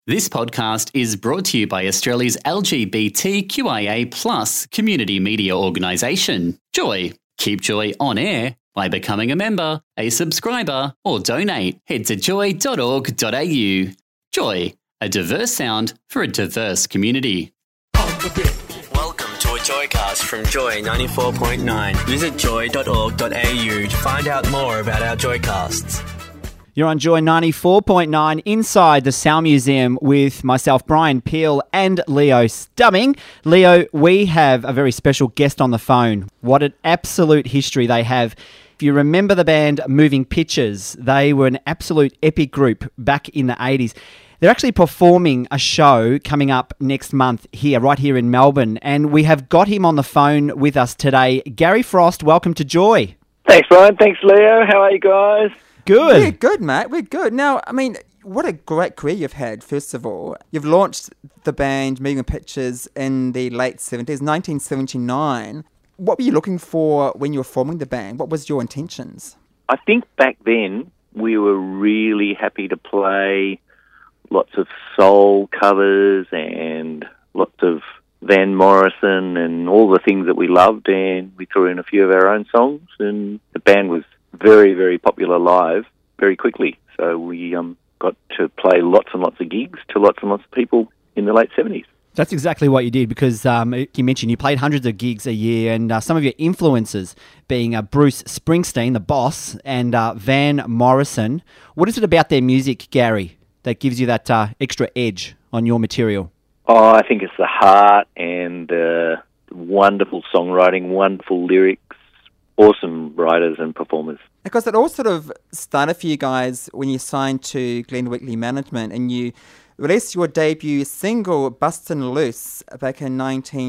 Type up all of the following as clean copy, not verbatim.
This podcast is brought to you by Australia's LGBTQIA+ community media organisation, Joy. Keep Joy on air by becoming a member, a subscriber, or donate. Head to joy.org.au. Joy, a diverse sound for a diverse community. Welcome to a Joycast from Joy 94.9. Visit joy.org.au to find out more about our Joycasts. You're on Joy 94.9 inside the Sound Museum with myself, Brian Peel, and Leo Stubbing. Leo, we have a very special guest on the phone. What an absolute history they have. If you remember the band Moving Pictures, they were an absolute epic group back in the 80s. They're actually performing a show coming up next month right here in Melbourne, and we have got him on the phone with us today. Gary Frost, welcome to Joy. Thanks, Brian. Thanks, Leo. How are you guys? Good. We're good, mate. We're good. Now, I mean, what a great career you've had, first of all. You've launched the band Moving Pictures in the late 70s, 1979. What were you looking for when you were forming the band? What was your intentions? I think back then we were really happy to play lots of soul covers and lots of Van Morrison and all the things that we loved, and we threw in a few of our own songs, and the band was very, very popular live very quickly. So we got to play lots and lots of gigs to lots and lots of people in the late 70s. That's exactly what you did because you mentioned you played hundreds of gigs a year, and some of your influences being Bruce Springsteen, the boss, and Van Morrison. What is it about their music, Gary, that gives you that extra edge on your material? Oh, I think it's the heart and wonderful songwriting, wonderful lyrics, awesome writers and performers. Because it all sort of started for you guys when you signed to Glenn Weekly Management and you released your debut single, Bustin' Loose, back in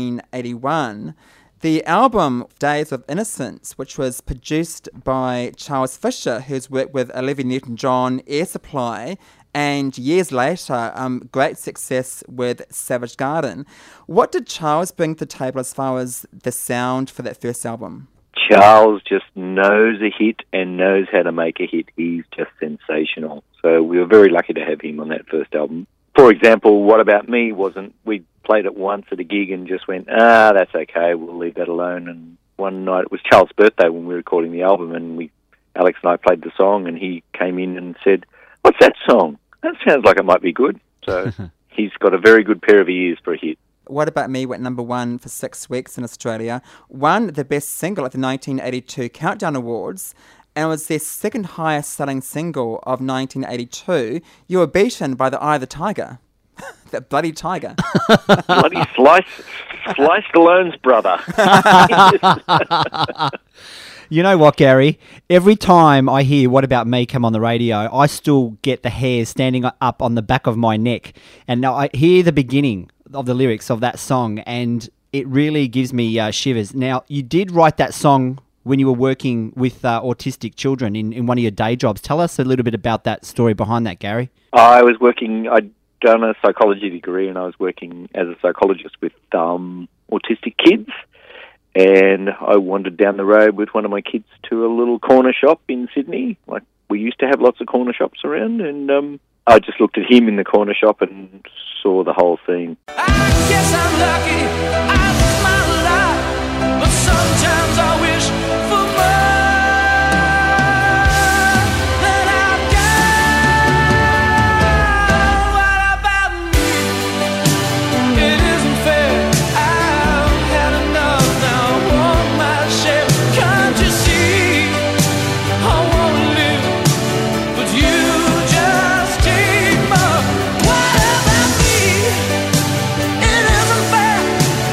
1981. The album, Days of Innocence, which was produced by Charles Fisher, who's worked with Olivia Newton-John, Air Supply, and years later, great success with Savage Garden. What did Charles bring to the table as far as the sound for that first album? Charles just knows a hit and knows how to make a hit. He's just sensational. So we were very lucky to have him on that first album. For example, What About Me we played it once at a gig and just went, that's okay, we'll leave that alone. And one night, it was Charles' birthday when we were recording the album, and Alex and I played the song, and he came in and said, "What's that song? That sounds like it might be good." So he's got a very good pair of ears for a hit. What About Me went number one for 6 weeks in Australia, won the best single at the 1982 Countdown Awards, and was their second highest selling single of 1982. You were beaten by The Eye of the Tiger. That bloody tiger. Bloody Slice Stallone's brother. You know what, Gary? Every time I hear What About Me come on the radio, I still get the hairs standing up on the back of my neck. And now I hear the beginning of the lyrics of that song, and it really gives me shivers. Now, you did write that song when you were working with autistic children in one of your day jobs. Tell us a little bit about that story behind that, Gary. I'd done a psychology degree, and I was working as a psychologist with autistic kids. And I wandered down the road with one of my kids to a little corner shop in Sydney. Like, we used to have lots of corner shops around, and I just looked at him in the corner shop and saw the whole scene. I guess I'm lucky, I smile a lot, but sometimes I wish for more than I've got. What about me? It isn't fair, I've had enough now, I want my share. Can't you see, I want to live, but you just take more. What about me? It isn't fair,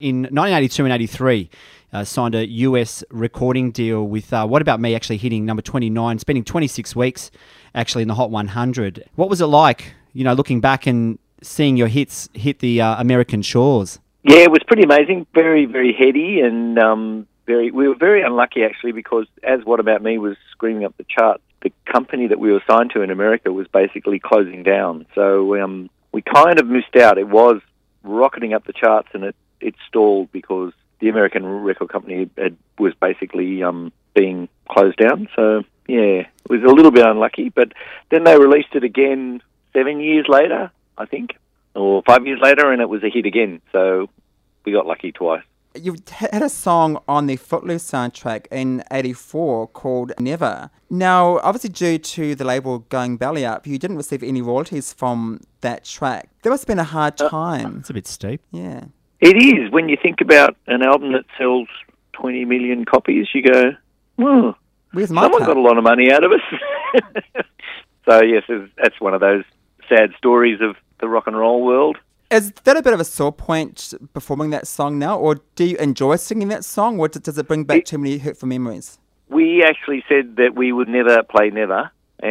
in 1982 and 83, signed a US recording deal with What About Me actually hitting number 29, spending 26 weeks actually in the Hot 100. What was it like, looking back and seeing your hits hit the American shores? Yeah, it was pretty amazing. Very, very heady, and we were very unlucky actually, because as What About Me was screaming up the charts, the company that we were signed to in America was basically closing down. So we kind of missed out. It was rocketing up the charts, and it stalled because the American record company was basically being closed down. So yeah, it was a little bit unlucky. But then they released it again 7 years later, I think, or 5 years later, and it was a hit again. So we got lucky twice. You had a song on the Footloose soundtrack in '84 called Never. Now, obviously due to the label going belly up, you didn't receive any royalties from that track. That must have been a hard time. It's a bit steep. Yeah. It is. When you think about an album that sells 20 million copies, you go, oh, Where's my someone cut? got a lot of money out of us. So yes, that's one of those sad stories of the rock and roll world. Is that a bit of a sore point performing that song now, or do you enjoy singing that song, or does it bring back too many hurtful memories? We actually said that we would never play Never,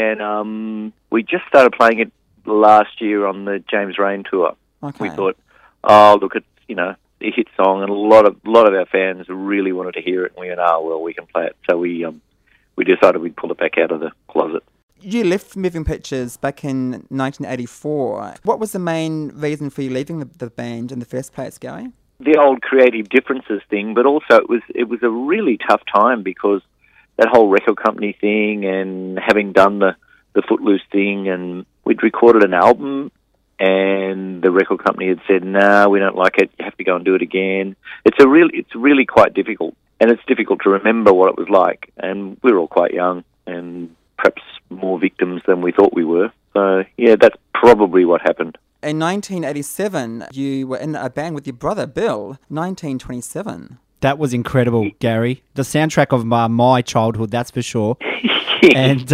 and we just started playing it last year on the James Rain tour. Okay. We thought, oh, look, it's a hit song, and a lot of our fans really wanted to hear it, and we went, oh, well, we can play it. So we decided we'd pull it back out of the closet. You left Moving Pictures back in 1984. What was the main reason for you leaving the band in the first place, Gary? The old creative differences thing, but also it was a really tough time because that whole record company thing, and having done the Footloose thing, and we'd recorded an album, and the record company had said, no, we don't like it, you have to go and do it again. It's really quite difficult, and it's difficult to remember what it was like, and we were all quite young, and perhaps more victims than we thought we were. So, yeah, that's probably what happened. In 1987, you were in a band with your brother, Bill, 1927. That was incredible, Gary. The soundtrack of my childhood, that's for sure. And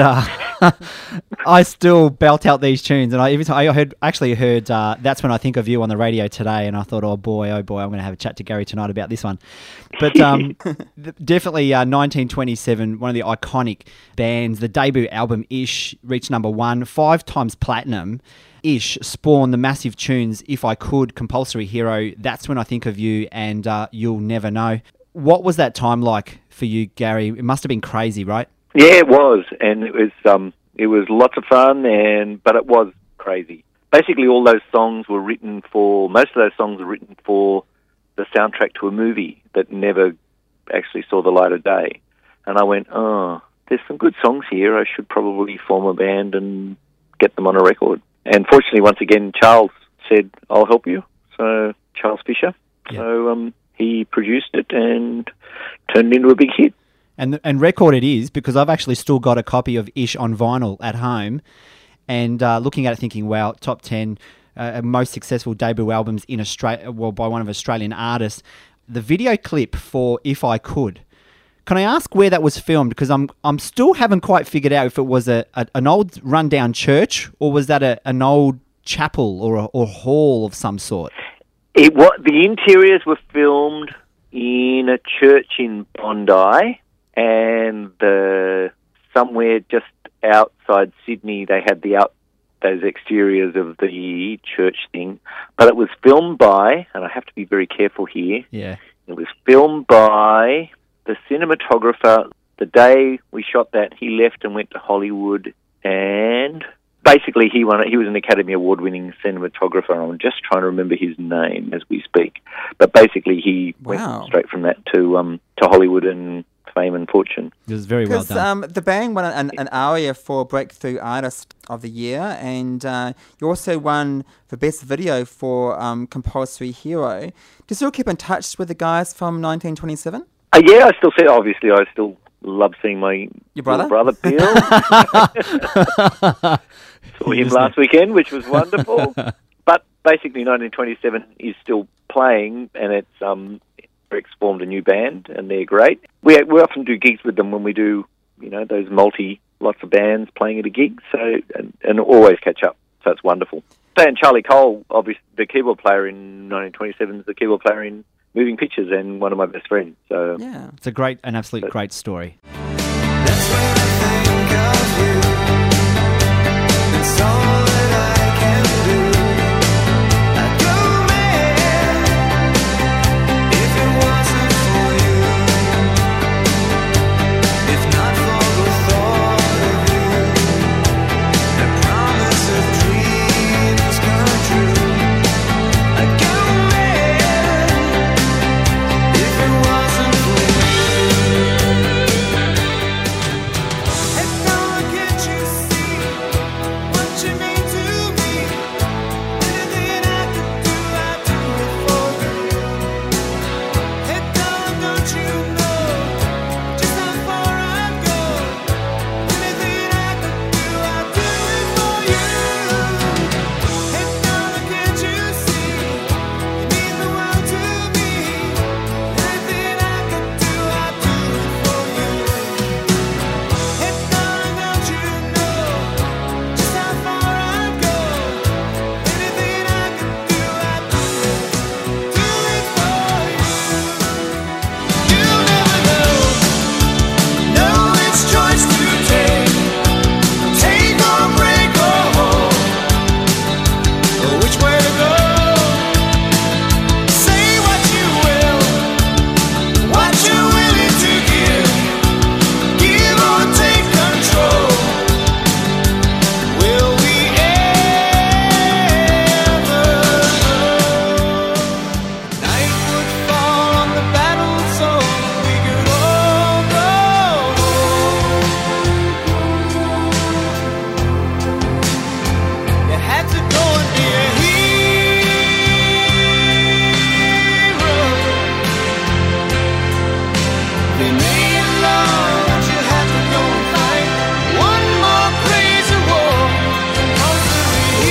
I still belt out these tunes. And every time I heard That's When I Think of You on the radio today, and I thought, oh boy, I'm going to have a chat to Gary tonight about this one. But definitely 1927, one of the iconic bands. The debut album, Ish, reached number 1, 5 times platinum. Ish spawned the massive tunes If I Could, Compulsory Hero, That's When I Think of You, and You'll Never Know. What was that time like for you, Gary? It must have been crazy, right? Yeah, it was, and it was lots of fun, but it was crazy. Basically, most of those songs were written for the soundtrack to a movie that never actually saw the light of day. And I went, oh, there's some good songs here. I should probably form a band and get them on a record. And fortunately, once again, Charles said, I'll help you. So Charles Fisher. Yeah. So he produced it and turned it into a big hit. And record it is, because I've actually still got a copy of Ish on vinyl at home, and looking at it thinking, wow, top 10 most successful debut albums in Australia, well, by one of Australian artists. The video clip for If I Could, can I ask where that was filmed? Because I'm still haven't quite figured out if it was an old rundown church, or was that an old chapel or hall of some sort? The interiors were filmed in a church in Bondi, and somewhere just outside Sydney they had those exteriors of the church thing. But it was filmed by, and I have to be very careful here, yeah, it was filmed by the cinematographer. The day we shot that, he left and went to Hollywood, and basically he was an Academy Award-winning cinematographer. I'm just trying to remember his name as we speak. But basically he went straight from that to Hollywood and fame and fortune. It was very well done. The band won an ARIA for Breakthrough Artist of the Year, and you also won the Best Video for Compulsory Hero. Do you still keep in touch with the guys from 1927? Yeah, I still see. Obviously, I still love seeing your brother Bill. Saw him last weekend, which was wonderful. But basically, 1927 is still playing, and it's Eric's formed a new band, and they're great. We often do gigs with them when we do, those lots of bands playing at a gig. So and always catch up. So it's wonderful. And Charlie Cole, obviously the keyboard player in 1927, is the keyboard player in moving pictures and one of my best friends. So Yeah. It's an absolute great story. That's when I think of you. It's all that I can do. I'd go mad if it wasn't for you. If not for the thought of you, the promise of dreams come true. I'd go mad if it wasn't for you. Hey, darling, can't you see what you mean to me? Anything I could do, I'd do it for you. Hey, darling, don't you know just how far I'd go? Anything I could do, I'd do it for you. Hey, darling, can't you see you mean the world to me? Anything I could do, I'd do it for you. Hey, darling, don't you know just how far I'd go? Anything I could do, I'd do it for you. You'll never know which choice to take or break or hold, or which way to go. Say what you will, what you're willing to give or take control. Will we ever know? Night would fall on the battle zone, we could all go home. You had to go and be a hero. They made it long, but you had to go and fight one more crazy war. Conquer a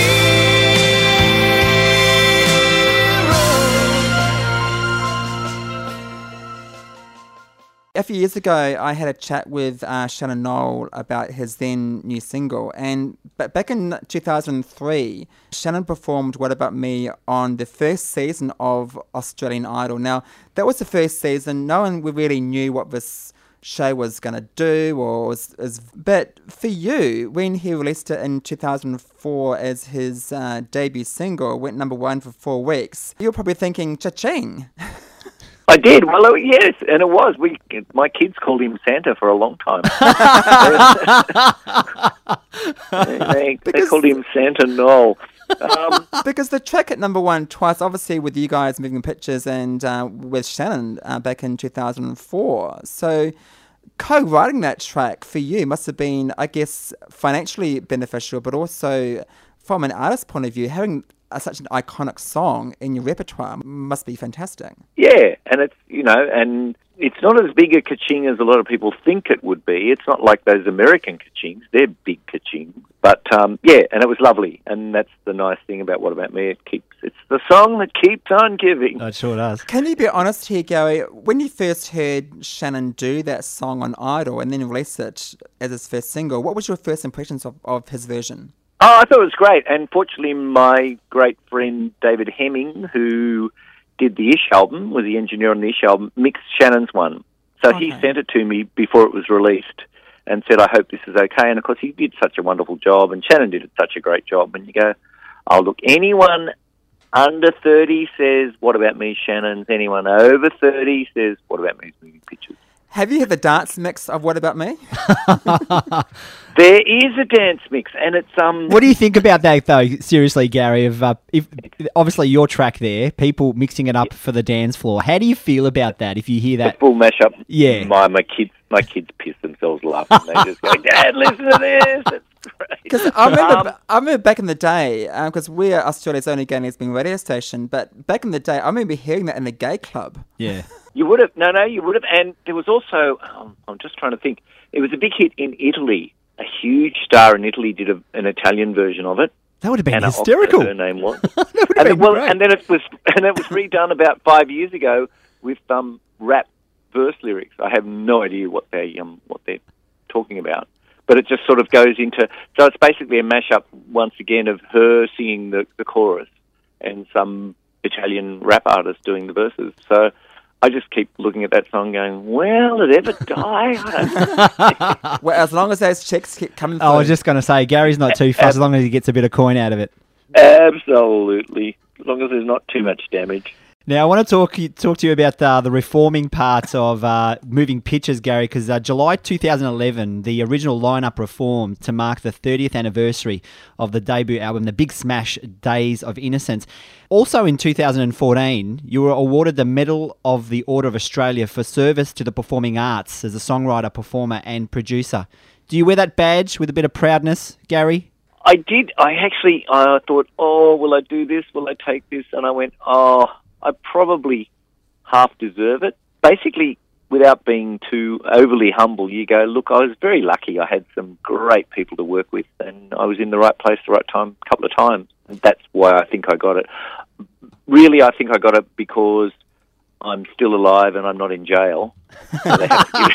hero. A few years ago, I had a chat with Shannon Noll about his then new single, and back in 2003, Shannon performed "What About Me" on the first season of Australian Idol. Now, that was the first season. No one really knew what this show was going to do, but for you, when he released it in 2004 as his debut single, went number 1 for 4 weeks, you were probably thinking, cha-ching. I did. Well, yes, and it was. My kids called him Santa for a long time. They called him Santa Noel. Because the track at number 1 twice, obviously with you guys moving pictures and with Shannon back in 2004. So co-writing that track for you must have been, I guess, financially beneficial, but also from an artist's point of view, having such an iconic song in your repertoire must be fantastic. Yeah, and it's, and it's not as big a ka-ching as a lot of people think it would be. It's not like those American ka-chings. They're big ka-chings. But, yeah, and it was lovely. And that's the nice thing about What About Me. It's the song that keeps on giving. It sure does. Can you be honest here, Gary? When you first heard Shannon do that song on Idol and then release it as his first single, what was your first impressions of his version? Oh, I thought it was great. And fortunately, my great friend David Hemming, who did the Ish album, was the engineer on the Ish album, mixed Shannon's one. So he sent it to me before it was released and said, I hope this is okay. And, of course, he did such a wonderful job, and Shannon did such a great job. And you go, oh, look, anyone under 30 says, What About Me, Shannon's. Anyone over 30 says, What About Me's Moving Pictures. Have you had the dance mix of What About Me? There is a dance mix, and it's What do you think about that, though? Seriously, Gary, if obviously your track there, people mixing it up for the dance floor. How do you feel about that? If you hear the that, full mashup. Yeah. My kids piss themselves laughing. They just go, Dad, listen to this. It's great. Because I remember back in the day, because we're Australia's only gay lesbian radio station, but back in the day, I remember hearing that in the gay club. yeah, You would have. No, you would have. And there was also, I'm just trying to think, it was a big hit in Italy. A huge star in Italy did an Italian version of it. that would have been Anna hysterical. Octa, her name was. That would have been great. And then it was redone about 5 years ago with rap verse lyrics. I have no idea what they're talking about, but it just sort of goes into. So it's basically a mashup once again of her singing the chorus and some Italian rap artist doing the verses. So I just keep looking at that song going, will it ever die? I don't Well, as long as those checks keep coming through. I was just going to say, Gary's not too fussed as long as he gets a bit of coin out of it. Absolutely. As long as there's not too much damage. Now, I want to talk to you about the reforming parts of Moving Pictures, Gary, because July 2011, the original lineup reformed to mark the 30th anniversary of the debut album, the big smash Days of Innocence. Also in 2014, you were awarded the Medal of the Order of Australia for service to the performing arts as a songwriter, performer and producer. Do you wear that badge with a bit of proudness, Gary? I did. I thought, will I do this? Will I take this? And I went, I probably half deserve it. Basically, without being too overly humble, you go, look, I was very lucky. I had some great people to work with, and I was in the right place at the right time a couple of times. And that's why I think I got it. Really, I think I got it because I'm still alive and I'm not in jail. So they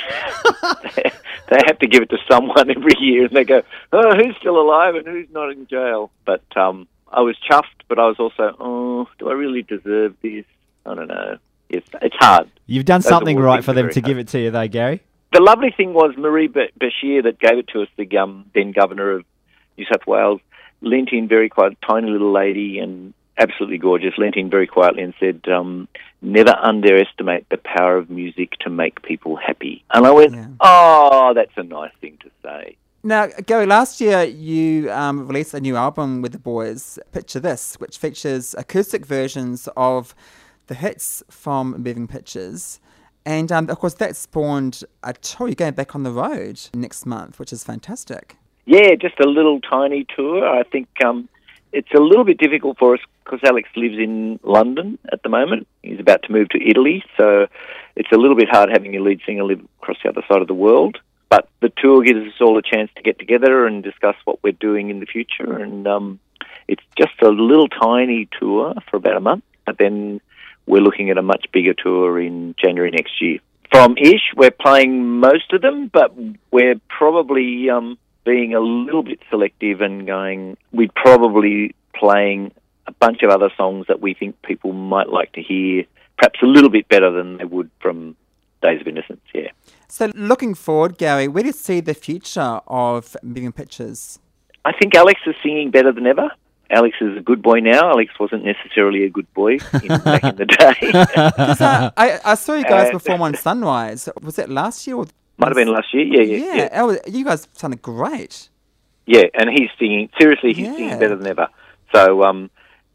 have to give it to someone every year, and they go, who's still alive and who's not in jail? But I was chuffed, but I was also, do I really deserve this? I don't know. It's hard. You've done something right for them to give it to you, though, Gary. The lovely thing was Marie Bashir that gave it to us, the then Governor of New South Wales, leant in very quiet, tiny little lady and absolutely gorgeous, leant in very quietly and said, never underestimate the power of music to make people happy. And I went, that's a nice thing to say. Now, Gary, last year you released a new album with the boys, Picture This, which features acoustic versions of the hits from Moving Pictures. And, of course, that spawned a tour. You're going back on the road next month, which is fantastic. Yeah, just a little tiny tour. I think it's a little bit difficult for us because Alex lives in London at the moment. He's about to move to Italy, so it's a little bit hard having a lead singer live across the other side of the world. But the tour gives us all a chance to get together and discuss what we're doing in the future. And it's just a little tiny tour for about a month. But then we're looking at a much bigger tour in January next year. From Ish, we're playing most of them, but we're probably being a little bit selective and going, we're probably playing a bunch of other songs that we think people might like to hear, perhaps a little bit better than they would from Days of Innocence, yeah. So looking forward, Gary, where do you see the future of Moving Pictures? I think Alex is singing better than ever. Alex is a good boy now. Alex wasn't necessarily a good boy back in the day. I saw you guys perform on Sunrise. Was it last year? Or might have been last year, yeah. You guys sounded great. Yeah, and he's singing, seriously, he's singing better than ever. So,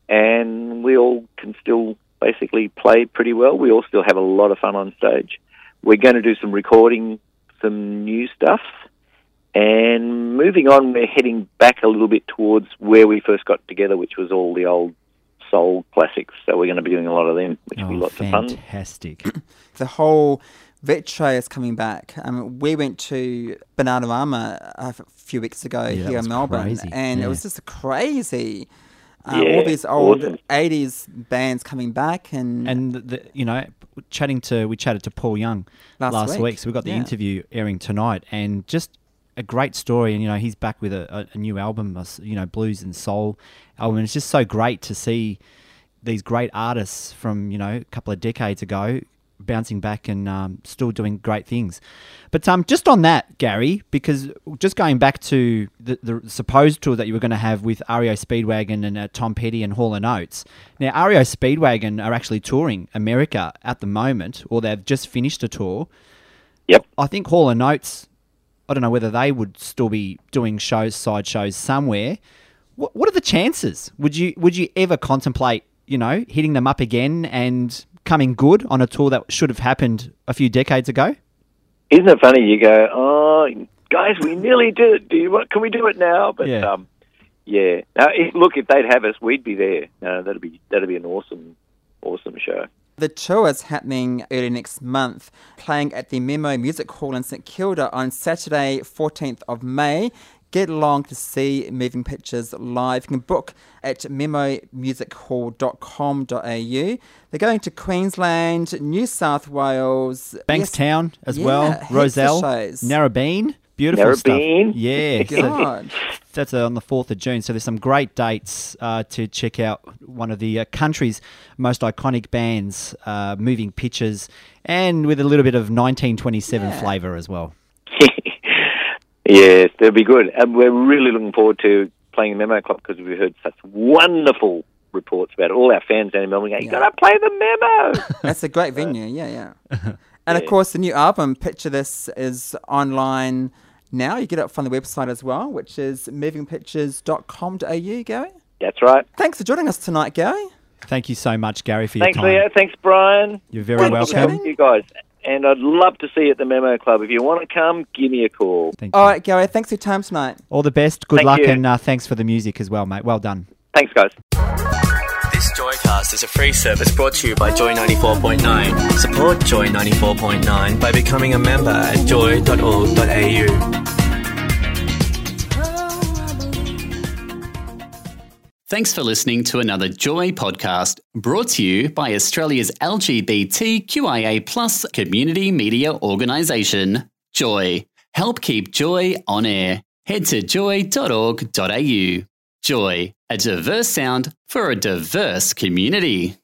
and we all can still basically play pretty well. We all still have a lot of fun on stage. We're going to do some recording, some new stuff. And moving on, we're heading back a little bit towards where we first got together, which was all the old soul classics. So we're going to be doing a lot of them, which will be lots of fun. Fantastic. The whole retro is coming back. We went to Bananarama a few weeks ago here in Melbourne, crazy. And it was just crazy. All these old 80s bands coming back, and we chatted to Paul Young last week, so we got the interview airing tonight, and just a great story. And he's back with a new album, blues and soul album, and it's just so great to see these great artists from a couple of decades ago bouncing back and still doing great things. But just on that, Gary, because just going back to the supposed tour that you were going to have with REO Speedwagon and Tom Petty and Hall & Oates. Now, REO Speedwagon are actually touring America at the moment, or they've just finished a tour. Yep. I think Hall & Oates, I don't know whether they would still be doing side shows somewhere. What are the chances? Would you ever contemplate, hitting them up again and coming good on a tour that should have happened a few decades ago? Isn't it funny? You go, guys, we nearly did it. Can we do it now? But Now, if they'd have us, we'd be there. That'd be an awesome show. The tour is happening early next month, playing at the Memo Music Hall in St Kilda on Saturday, 14th of May. Get along to see Moving Pictures live. You can book at memomusichall.com.au. They're going to Queensland, New South Wales, Bankstown as well, Roselle, Narrabeen. Beautiful stuff. Narrabeen. Yeah. God. That's on the 4th of June. So there's some great dates to check out. One of the country's most iconic bands, Moving Pictures, and with a little bit of 1927 flavour as well. Yes, they'll be good. And we're really looking forward to playing the Memo Club because we've heard such wonderful reports about it. All our fans down in Melbourne going, you got to play the Memo. That's a great venue, yeah. And of course, the new album, Picture This, is online now. You get it from the website as well, which is movingpictures.com.au, Gary. That's right. Thanks for joining us tonight, Gary. Thank you so much, Gary, for your Thanks, time. Leo. Thanks, Brian. You're very welcome. Thank you guys. And I'd love to see you at the Memo Club. If you want to come, give me a call. Thank you. All right, Gary, thanks for your time tonight. All the best. Good Thank luck, you. and thanks for the music as well, mate. Well done. Thanks, guys. This Joycast is a free service brought to you by Joy 94.9. Support Joy 94.9 by becoming a member at joy.org.au. Thanks for listening to another Joy podcast brought to you by Australia's LGBTQIA+ community media organisation, Joy. Help keep Joy on air. Head to joy.org.au. Joy, a diverse sound for a diverse community.